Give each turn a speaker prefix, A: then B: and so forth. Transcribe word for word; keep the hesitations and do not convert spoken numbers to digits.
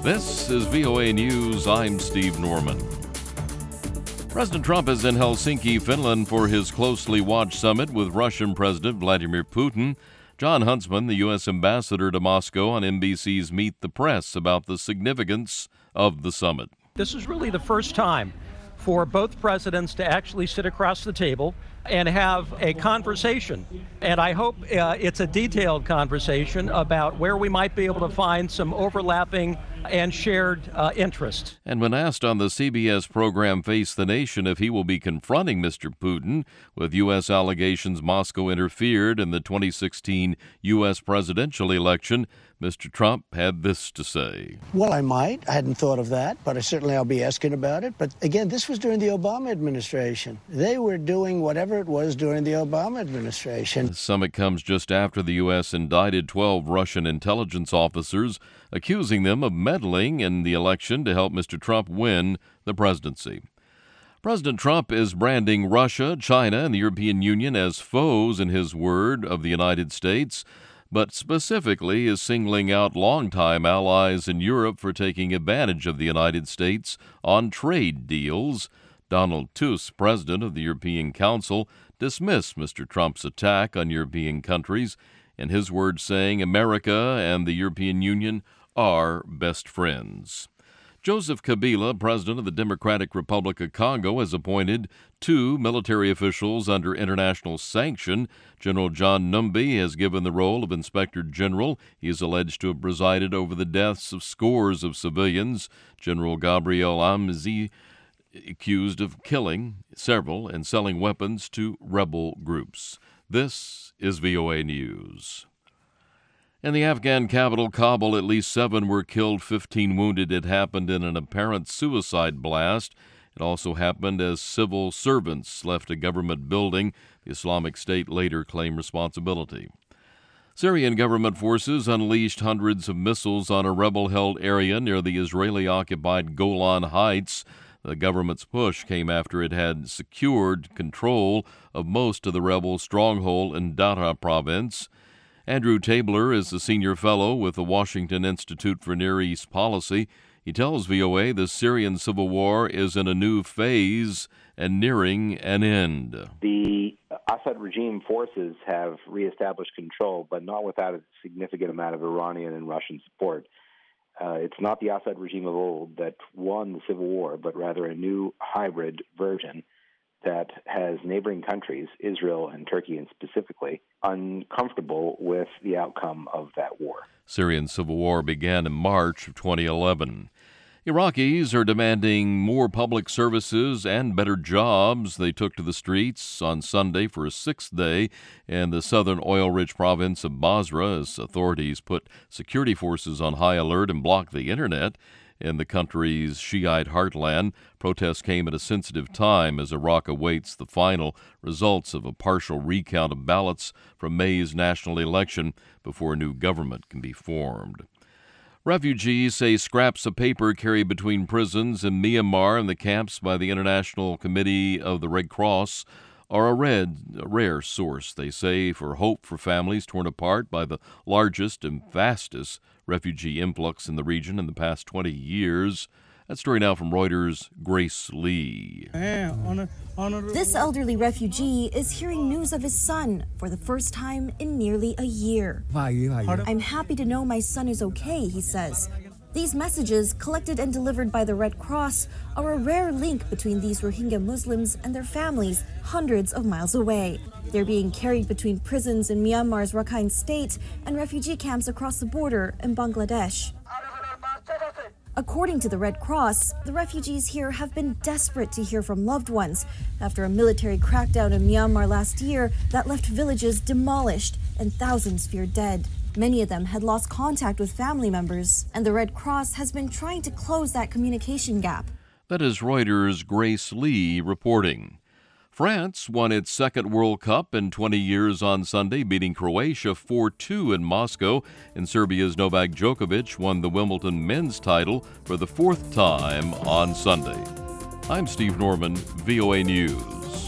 A: This is V O A News. I'm Steve Norman. President Trump is in Helsinki, Finland for his closely watched summit with Russian President Vladimir Putin. John Huntsman, the U S ambassador to Moscow, on N B C's Meet the Press about the significance of the summit.
B: This is really the first time for both presidents to actually sit across the table and have a conversation. And I hope uh, it's a detailed conversation about where we might be able to find some overlapping and shared uh, interests.
A: And when asked on the C B S program Face the Nation if he will be confronting Mister Putin with U S allegations Moscow interfered in the twenty sixteen U S presidential election, Mister Trump had this to say.
C: Well, I might. I hadn't thought of that, but I certainly I'll be asking about it. But again, this was during the Obama administration. They were doing whatever it was during the Obama administration.
A: The summit comes just after the U S indicted twelve Russian intelligence officers, accusing them of meddling in the election to help Mister Trump win the presidency. President Trump is branding Russia, China, and the European Union as foes, in his word, of the United States, but specifically is singling out longtime allies in Europe for taking advantage of the United States on trade deals. Donald Tusk, president of the European Council, dismissed Mister Trump's attack on European countries, in his words saying America and the European Union are best friends. Joseph Kabila, president of the Democratic Republic of Congo, has appointed two military officials under international sanction. General John Numbi has given the role of Inspector General. He is alleged to have presided over the deaths of scores of civilians. General Gabriel Amzi accused of killing several and selling weapons to rebel groups. This is V O A News. In the Afghan capital, Kabul, at least seven were killed, fifteen wounded. It happened in an apparent suicide blast. It also happened as civil servants left a government building. The Islamic State later claimed responsibility. Syrian government forces unleashed hundreds of missiles on a rebel-held area near the Israeli-occupied Golan Heights. The government's push came after it had secured control of most of the rebel stronghold in Dara province. Andrew Tabler is the senior fellow with the Washington Institute for Near East Policy. He tells V O A the Syrian civil war is in a new phase and nearing an end.
D: The Assad regime forces have reestablished control, but not without a significant amount of Iranian and Russian support. Uh, it's not the Assad regime of old that won the civil war, but rather a new hybrid version that has neighboring countries, Israel and Turkey and specifically, uncomfortable with the outcome of that war.
A: Syrian civil war began in March of twenty eleven. Iraqis are demanding more public services and better jobs. They took to the streets on Sunday for a sixth day in the southern oil-rich province of Basra as authorities put security forces on high alert and blocked the internet. In the country's Shiite heartland, protests came at a sensitive time as Iraq awaits the final results of a partial recount of ballots from May's national election before a new government can be formed. Refugees say scraps of paper carried between prisons in Myanmar and the camps by the International Committee of the Red Cross are a, red, a rare source, they say, for hope for families torn apart by the largest and fastest refugee influx in the region in the past twenty years. That story now from Reuters' Grace Lee.
E: This elderly refugee is hearing news of his son for the first time in nearly a year. I'm happy to know my son is okay, he says. These messages, collected and delivered by the Red Cross, are a rare link between these Rohingya Muslims and their families hundreds of miles away. They're being carried between prisons in Myanmar's Rakhine State and refugee camps across the border in Bangladesh. According to the Red Cross, the refugees here have been desperate to hear from loved ones after a military crackdown in Myanmar last year that left villages demolished and thousands feared dead. Many of them had lost contact with family members, and the Red Cross has been trying to close that communication gap.
A: That is Reuters' Grace Lee reporting. France won its second World Cup in twenty years on Sunday, beating Croatia four two in Moscow. And Serbia's Novak Djokovic won the Wimbledon men's title for the fourth time on Sunday. I'm Steve Norman, V O A News.